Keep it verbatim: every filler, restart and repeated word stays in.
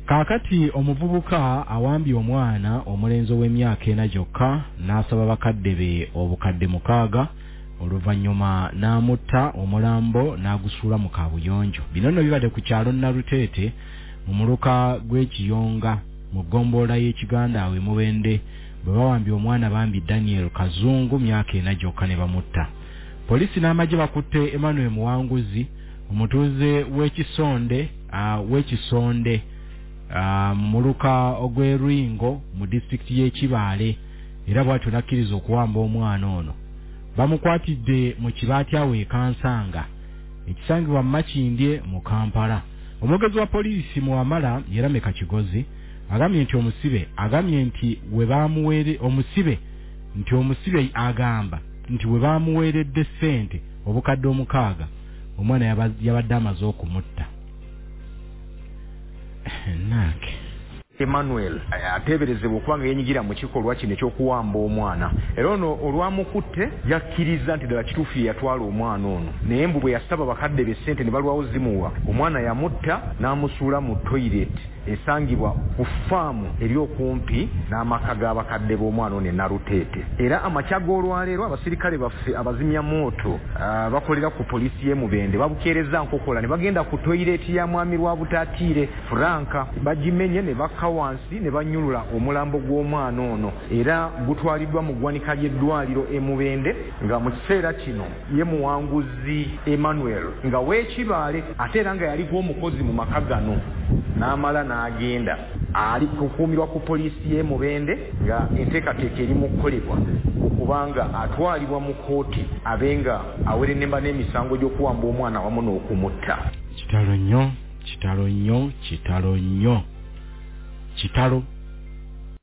Kakati omuvubuka awambye omwana omulenzi w'emyaka ena gyokka n'asaba bakadde be obukadde mukaaga oluvannyuma n'amutta omulambo n'agusuula mu kabuyonjo. Bino nno bibadde ku kyalo Naluteete mu muluka gw'Ekiyonga mu ggombolola y'Ekiganda awe Mubende bwe bawambye omwana bambi Daniel Kazungu myaka ena gyokka ne bamutta. Polisi n'amagye bakutte Emmanuel Muwanguzi omutuuze w'Ekisonde uh, w'Ekisonde Uh, muluka ogw'Erwingo mu district y'Ekibaale era bw'atyo nakkiriza okuwamba omwana ono. Bamukwatidde mu kibaati awe Kansanga ekisangibwa mu Makindye mu Kampala. Omwogezi wa poliisi Muwamala Yerameka Kigozi agambye nti omusibe agambye nti we baamuweere omusibe nti omusibe agamba nti we baamuweeredde ssente obukadde omukaaga omwana yabadde amaze okumutta. Nake Emmanuel ateberezebwa okubanga yenyigira mu kikolwa kino ekyokuwamba omwana. Era ono olwamukutte yakkiriza nti ddala kituufu yatwala omwana ono. Naye mbu bwe yasaba bakadde be ssente ne balwawo zimuwa, omwana yamutta n'amusuula mu toilet esangibwa ku faamu eri okumpi n'amaka g'abakadde b'omwana ono e Naluteete. Era amakya g'olwaleero abasirikale baffe abazimya mooto uh, bakolera ku poliisi y'e Mubende babukeereza nkokola ne bagenda ku toilet ya mwami Lwabutaatiire Franka bagimenye ne baka wansi ne banyulula omulambo gw'omwana ono era gutwaliddwa mu ggwanika ly'eddwaliro e Mubende nga mu kiseera kino ye Muwanguzi Emmanuel nga w'Ekibaale ate era nga yaliko omukozi mu maka gano n'amala n'agenda ali kukuumirwa ku poliisi y'e Mubende nga enteekateeka eri mu kukolebwa okubanga atwalibwa mu kooti abenga awerennemba n'emisango gy'okuwamba omwana wamu n'okumutta. Kitalo nnyo, kitalo nnyo, kitalo nnyo. Kitalo